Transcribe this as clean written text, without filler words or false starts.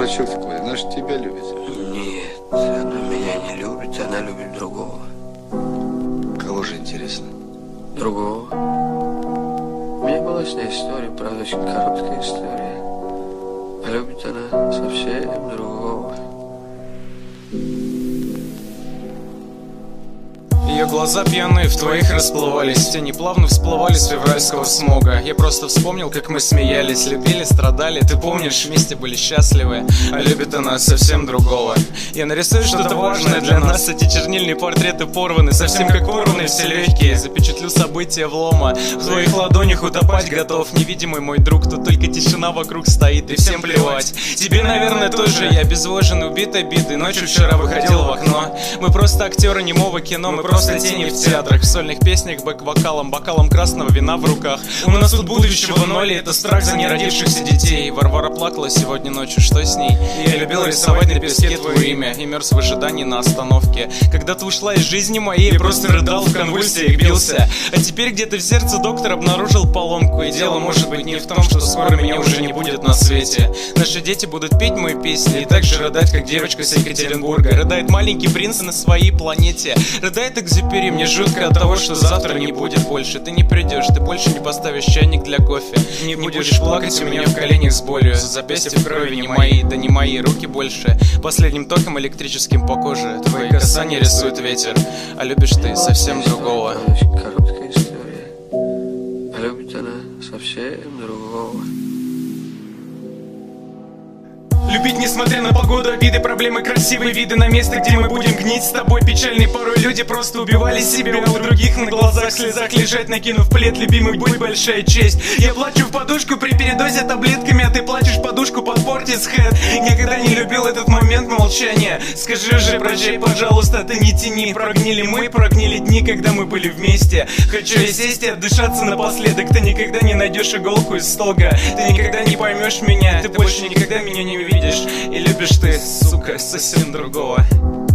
дурачок такой, она же тебя любит. Нет, она меня не любит, она любит другого. Кого же, интересно? Другого. У меня была с ней история, правда, очень короткая история. А любит она совсем другого. Ее глаза пьяные в твоих расплывались, тени плавно всплывали с февральского смога. Я просто вспомнил, как мы смеялись, любили, страдали. Ты помнишь, вместе были счастливы. А любит она совсем другого. Я нарисую что-то важное для нас. Эти чернильные портреты порваны, совсем как порваны все легкие. Запечатлю события влома, в твоих ладонях утопать готов. Невидимый мой друг, тут только тишина вокруг стоит, и всем плевать. Тебе, наверное, тоже. Я обезвожен, убит обидой. Ночью вчера выходил в окно. Мы просто актеры немого кино, мы просто тени в театрах, в сольных песнях, бэк-вокалом, бокалом красного вина в руках. У нас тут будущего ноль, и это страх за неродившихся детей. Варвара плакала сегодня ночью, что с ней? Я любил рисовать на песке твое имя и мерз в ожидании на остановке. Когда ты ушла из жизни моей, просто рыдал в конвульсиях, бился. А теперь где-то в сердце доктор обнаружил поломку. И дело может быть не в том, что скоро меня уже не будет на свете. Наши дети будут петь мои песни и так же рыдать, как девочка с Екатеринбурга. Рыдает маленький принц на своей планете. Рыдает Экзюпери, мне жутко от того, что завтра не будет больше. Ты не придешь, ты больше не поставишь чайник для кофе. Не будешь плакать у меня в коленях с болью. Запястья в крови не мои, да не мои руки больше. Последним током электрическим по коже твои касания рисует ветер. А любишь ты совсем другого. Очень короткая история. А любит она совсем другого. Любить, несмотря на погоду, обиды, проблемы, красивые виды на место, где мы будем гнить с тобой. Печальные порой люди просто убивали себя, а у других на глазах в слезах лежать, накинув плед. Любимый, будь большая честь. Я плачу в подушку при передозе таблетками, а ты плачешь подушку под Portishead. Никогда не любил этот момент молчания. Скажи же, прощай, пожалуйста, ты не тяни. Прогнили мы, прогнили дни, когда мы были вместе. Хочу я сесть и отдышаться напоследок. Ты никогда не найдешь иголку из стога. Ты никогда не поймешь меня, ты больше никогда меня не увидишь. И любишь ты, сука, совсем другого.